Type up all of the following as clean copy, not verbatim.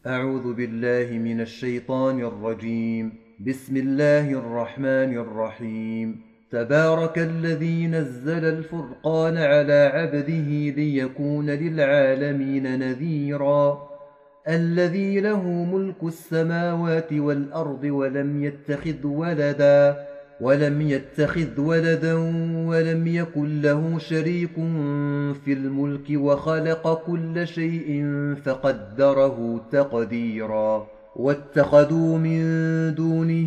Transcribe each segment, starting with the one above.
أعوذ بالله من الشيطان الرجيم. بسم الله الرحمن الرحيم. تبارك الذي نزل الفرقان على عبده ليكون للعالمين نذيرا. الذي له ملك السماوات والأرض ولم يتخذ ولدا ولم يكن له شريك في الملك وخلق كل شيء فقدره تقديرا. واتخذوا من دونه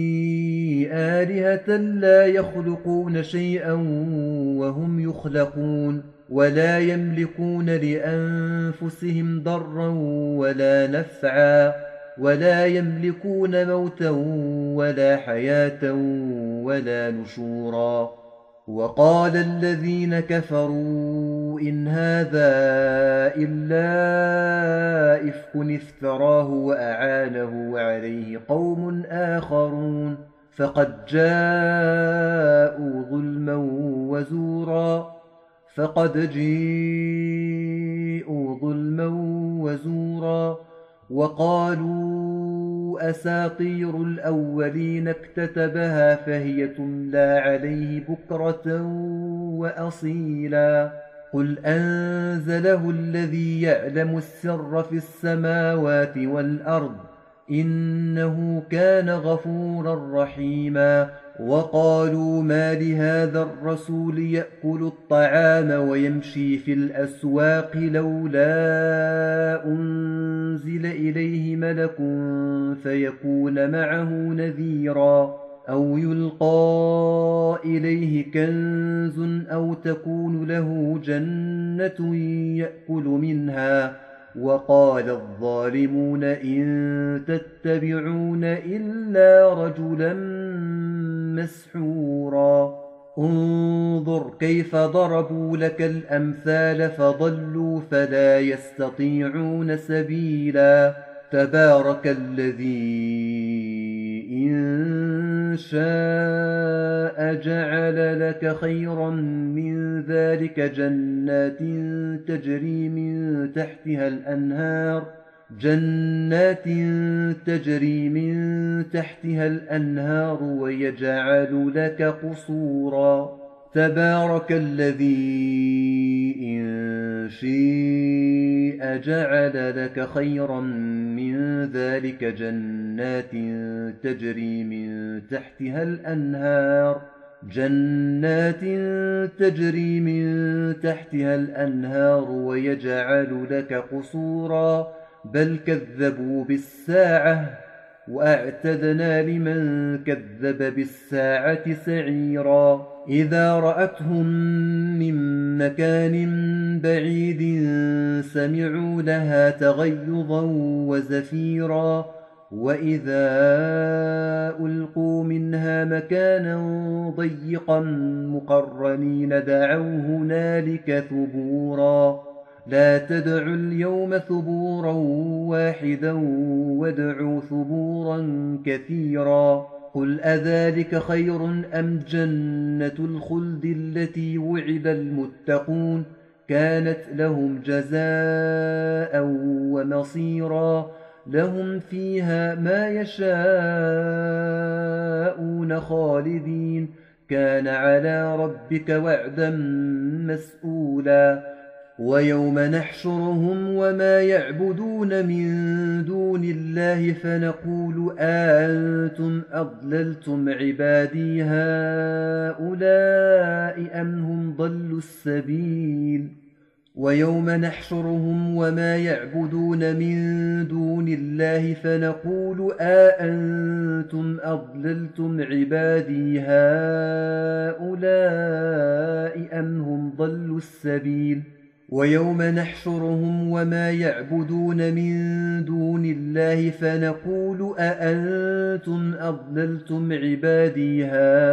آلهة لا يخلقون شيئا وهم يخلقون ولا يملكون لأنفسهم ضرا ولا نفعا ولا يملكون موتا ولا حياة ولا نشورا. وقال الذين كفروا إن هذا إلا إفك افتراه وأعانه عليه قوم آخرون فقد جاءوا ظلما وزورا. وقالوا أساطير الأولين اكتتبها فهي تملى عليه بكرة وأصيلا. قل أنزله الذي يعلم السر في السماوات والأرض إنه كان غفورا رحيما. وقالوا ما لهذا الرسول يأكل الطعام ويمشي في الأسواق لولا أنزل إليه ملك فيكون معه نذيرا أو يلقى إليه كنز أو تكون له جنة يأكل منها. وقال الظالمون إن تتبعون إلا رجلا مسحورا. انظر كيف ضربوا لك الأمثال فضلوا فلا يستطيعون سبيلا. تبارك الذي إن شاء جعل لك خيرا من ذلك جنات تجري من تحتها الأنهار ويجعل لك قصورا. تبارك الذي إن شاء جعل لك خيرا من ذلك جنات تجري من تحتها الأنهار ويجعل لك قصورا. بل كذبوا بالساعة وأعتدنا لمن كذب بالساعة سعيرا. إذا رأتهم من مكان بعيد سمعوا لها تغيظا وزفيرا. وإذا ألقوا منها مكانا ضيقا مقرنين دعوا هنالك ثبورا. لا تدعوا اليوم ثبورا واحدا وادعوا ثبورا كثيرا. قل أذلك خير أم جنة الخلد التي وعد المتقون كانت لهم جزاء ومصيرا. لهم فيها ما يشاءون خالدين كان على ربك وعدا مسئولا. ويوم نحشرهم وما يعبدون من دون الله فنقول أأنتم أضللتم عبادي هؤلاء أم هم ضلوا السبيل. ويوم نحشرهم وما يعبدون من دون الله فنقول أأنتم أضللتم عبادي هؤلاء أم هم ضلوا السبيل. ويوم نحشرهم وما يعبدون من دون الله فنقول أأنتم أضللتم عبادي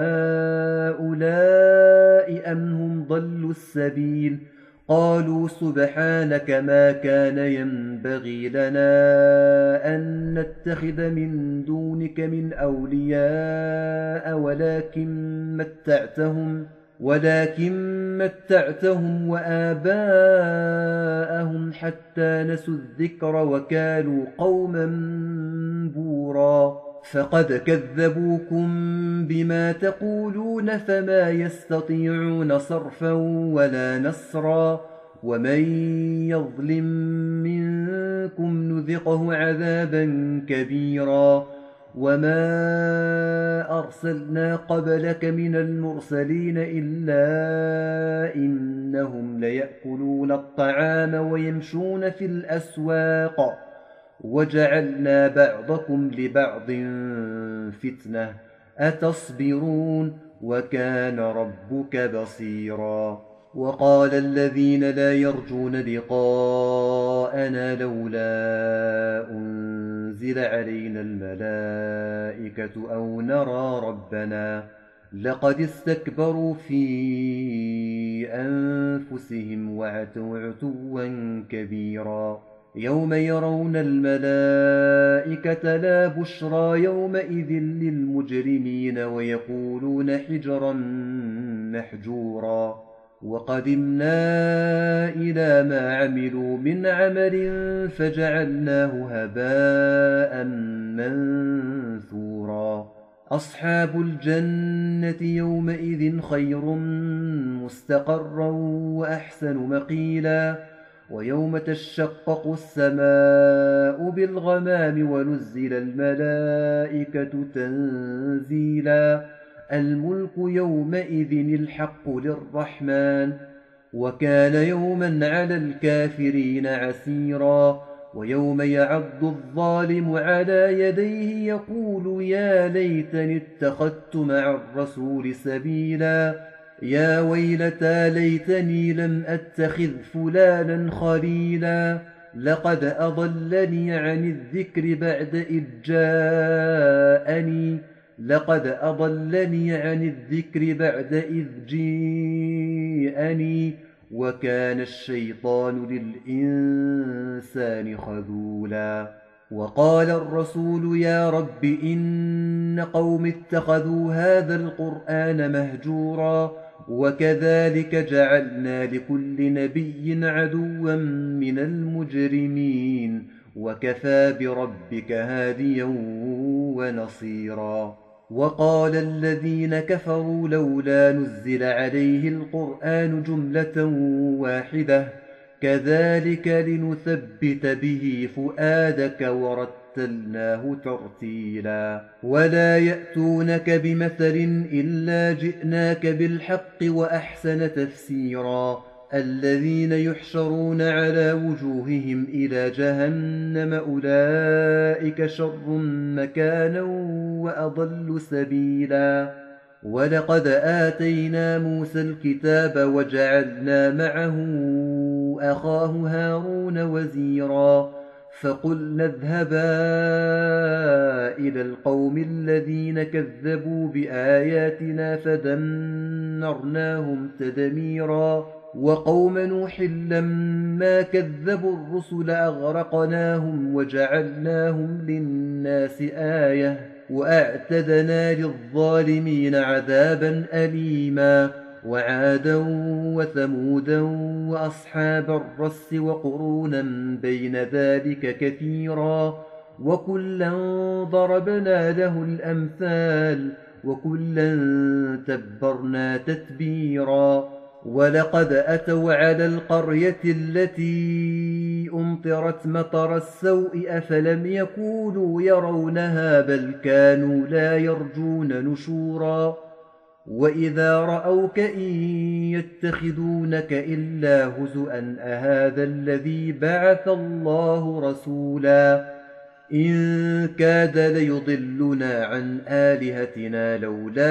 هؤلاء أم هم ضلوا السبيل. قالوا سبحانك ما كان ينبغي لنا أن نتخذ من دونك من أولياء ولكن متعتهم وآباءهم حتى نسوا الذكر وكانوا قوما بورا فقد كذبوكم بما تقولون فما يستطيعون صرفا ولا نصرا ومن يظلم منكم نذقه عذابا كبيرا وما أرسلنا قبلك من المرسلين إلا إنهم ليأكلون الطعام ويمشون في الأسواق وجعلنا بعضكم لبعض فتنة أتصبرون وكان ربك بصيرا وقال الذين لا يرجون لقاءنا لولا أنزل علينا الملائكة أو نرى ربنا لقد استكبروا في أنفسهم وعتوا عتوا كبيرا يوم يرون الملائكة لا بشرى يومئذ للمجرمين ويقولون حجرا محجورا وقدمنا إلى ما عملوا من عمل فجعلناه هباء منثورا أصحاب الجنة يومئذ خير مستقرا وأحسن مقيلا ويوم تشقق السماء بالغمام ونزل الملائكة تنزيلا الملك يومئذ الحق للرحمن وكان يوما على الكافرين عسيرا ويوم يعض الظالم على يديه يقول يا ليتني اتخذت مع الرسول سبيلا يا ويلتى ليتني لم أتخذ فلانا خليلا لقد أضلني عن الذكر بعد إذ جيءني وكان الشيطان للإنسان خذولا وقال الرسول يا رب إن قوم اتخذوا هذا القرآن مهجورا وكذلك جعلنا لكل نبي عدوا من المجرمين وكفى بربك هاديا ونصيرا وقال الذين كفروا لولا نزل عليه القرآن جملة واحدة كذلك لنثبت به فؤادك ورتلناه ترتيلا ولا يأتونك بمثل إلا جئناك بالحق وأحسن تفسيرا الذين يحشرون على وجوههم إلى جهنم أولئك شر مكانا وأضل سبيلا ولقد آتينا موسى الكتاب وجعلنا معه أخاه هارون وزيرا فقلنا اذهبا إلى القوم الذين كذبوا بآياتنا فدمرناهم تدميرا وقوم نوح لما كذبوا الرسل أغرقناهم وجعلناهم للناس آية وأعتدنا للظالمين عذابا أليما وعادا وثمودا وأصحاب الرس وقرونا بين ذلك كثيرا وكلا ضربنا له الأمثال وكلا تبرنا تتبيرا ولقد أتوا على القرية التي أمطرت مطر السوء أفلم يكونوا يرونها بل كانوا لا يرجون نشورا وإذا رأوك إن يتخذونك إلا هزؤا أهذا الذي بعث الله رسولا إن كاد ليضلنا عن آلهتنا لولا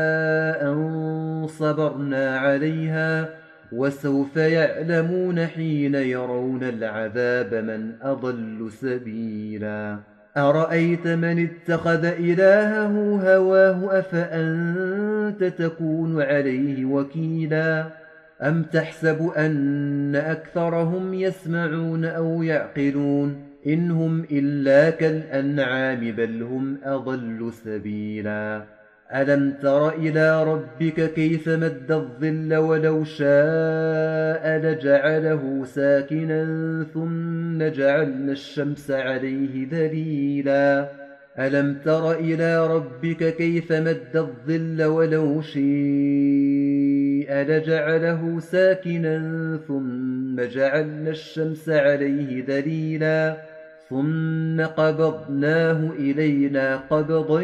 أن صبرنا عليها وسوف يعلمون حين يرون العذاب من أضل سبيلا أرأيت من اتخذ إلهه هواه أفأنت تكون عليه وكيلا أم تحسب أن أكثرهم يسمعون أو يعقلون إن هم إلا كالأنعام بل هم أضل سبيلا ألم تر إلى ربك كيف مد الظل ولو شاء لجعله ساكنا ثم جعلنا الشمس عليه دليلا ألم تر إلى ربك كيف مد الظل ولو شاء لجعله ساكنا ثم جعلنا الشمس عليه دليلا ثم قبضناه إلينا قبضا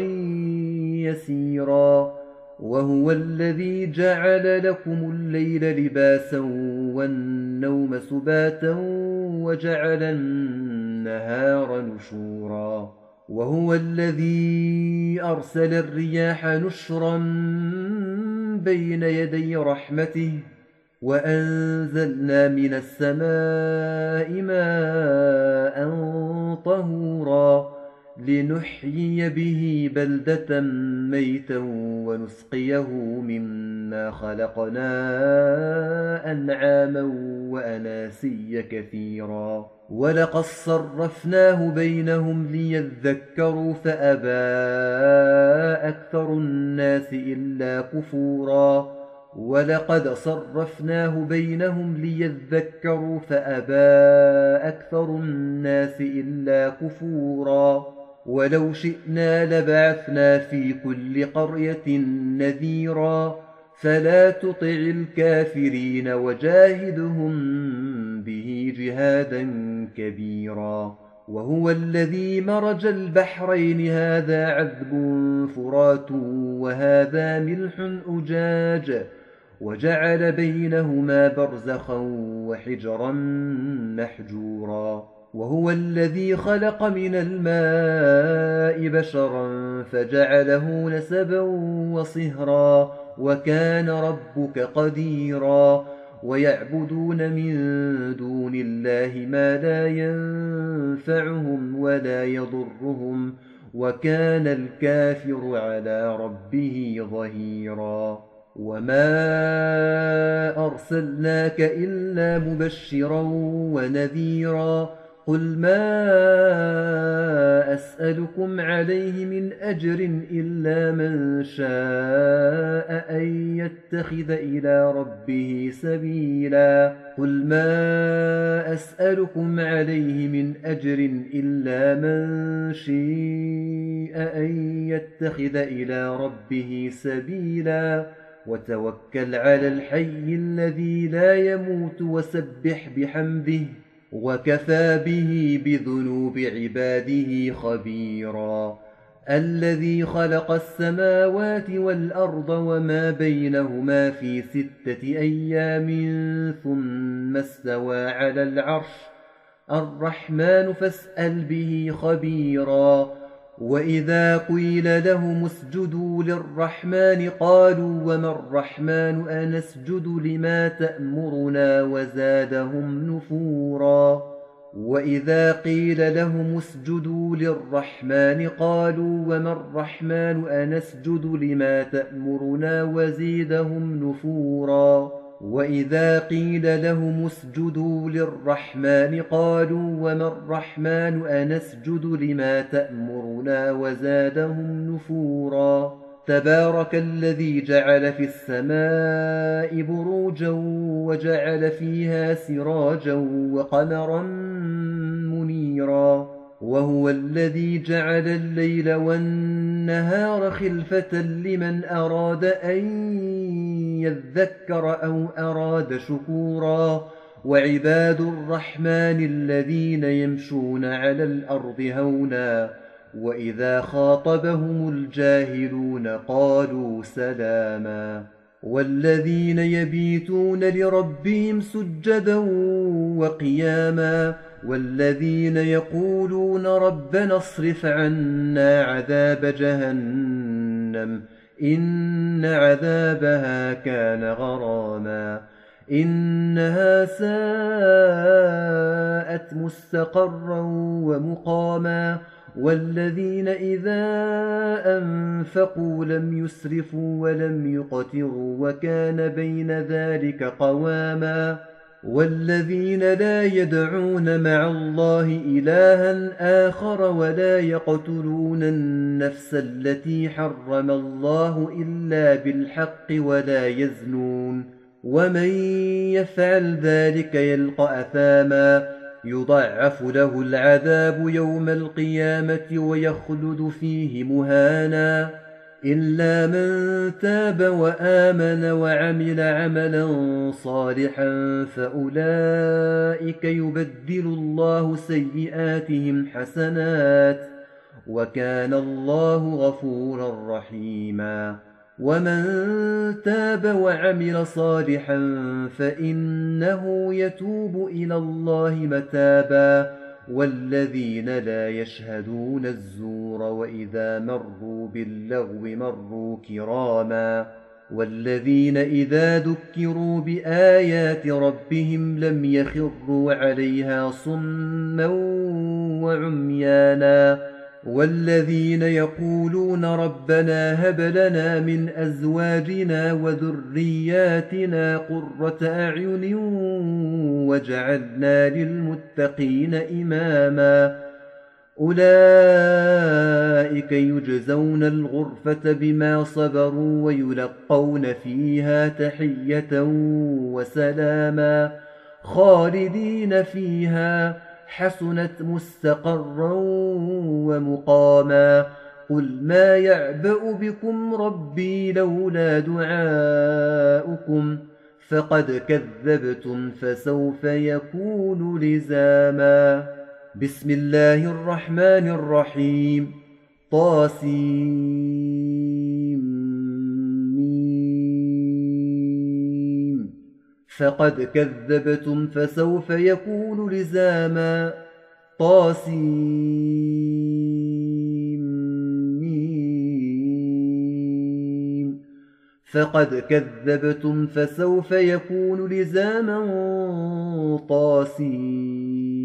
يسيرا وهو الذي جعل لكم الليل لباسا والنوم سباتا وجعل النهار نشورا وهو الذي أرسل الرياح نشرا بين يدي رحمته وأنزلنا من السماء ماء طهورا لنحيي به بلدة ميتا ونسقيه مما خلقنا أنعاما وأناسيا كثيرا ولقد صرفناه بينهم ليذكروا فأبى أكثر الناس إلا كفورا ولقد صرفناه بينهم ليذكروا فأبى أكثر الناس إلا كفورا ولو شئنا لبعثنا في كل قرية نذيرا فلا تطع الكافرين وجاهدهم به جهادا كبيرا وهو الذي مرج البحرين هذا عذب فرات وهذا ملح أجاج وجعل بينهما برزخا وحجرا محجورا وهو الذي خلق من الماء بشرا فجعله نسبا وصهرا وكان ربك قديرا ويعبدون من دون الله ما لا ينفعهم ولا يضرهم وكان الكافر على ربه ظهيرا وما أرسلناك إلا مبشرا ونذيرا قل ما أسألكم عليه من أجر إلا من شاء أن يتخذ إلى ربه سبيلا قل ما أسألكم عليه من أجر إلا من شاء أن يتخذ إلى ربه سبيلا وتوكل على الحي الذي لا يموت وسبح بحمده وكفى به بذنوب عباده خبيرا الذي خلق السماوات والأرض وما بينهما في 6 أيام ثم استوى على العرش الرحمن فاسأل به خبيرا وإذا قيل لهم اسجدوا للرحمن قالوا وما الرحمن أنسجد لما تأمرنا وزادهم نفورا وإذا قيل لهم اسجدوا للرحمن قالوا وما الرحمن أنسجد لما تأمرنا وزيدهم نفورا وإذا قيل لهم اسجدوا للرحمن قالوا وما الرحمن أنسجد لما تأمرنا وزادهم نفورا تبارك الذي جعل في السماء بروجا وجعل فيها سراجا وقمرا منيرا وهو الذي جعل الليل والنهار خلفة لمن أراد أن يذكر أو أراد شكورا وعباد الرحمن الذين يمشون على الأرض هونا وإذا خاطبهم الجاهلون قالوا سلاما والذين يبيتون لربهم سجدا وقياما والذين يقولون ربنا اصرف عنا عذاب جهنم إن عذابها كان غراما إنها ساءت مستقرا ومقاما والذين إذا أنفقوا لم يسرفوا ولم يقتروا وكان بين ذلك قواما والذين لا يدعون مع الله إلها آخر ولا يقتلون النفس التي حرم الله إلا بالحق ولا يزنون ومن يفعل ذلك يلقى أثاما يضعف له العذاب يوم القيامة ويخلد فيه مهانا إلا من تاب وآمن وعمل عملا صالحا فأولئك يبدل الله سيئاتهم حسنات وكان الله غفورا رحيما ومن تاب وعمل صالحا فإنه يتوب إلى الله متابا والذين لا يشهدون الزور وإذا مروا باللغو مروا كراما والذين إذا ذكروا بآيات ربهم لم يخروا عليها صما وعميانا والذين يقولون ربنا هب لنا من أزواجنا وذرياتنا قرة أعين واجعلنا للمتقين إماما أولئك يجزون الغرفة بما صبروا ويلقون فيها تحية وسلاما خالدين فيها حسنت مستقرا ومقاما قل ما يعبأ بكم ربي لولا دعاؤكم فقد كذبتم فسوف يكون لزاما بسم الله الرحمن الرحيم طاسيم فقد كذبتم فسوف يكون لزاما طاسيم فقد كذبتم فسوف يكون لزاما طاسيم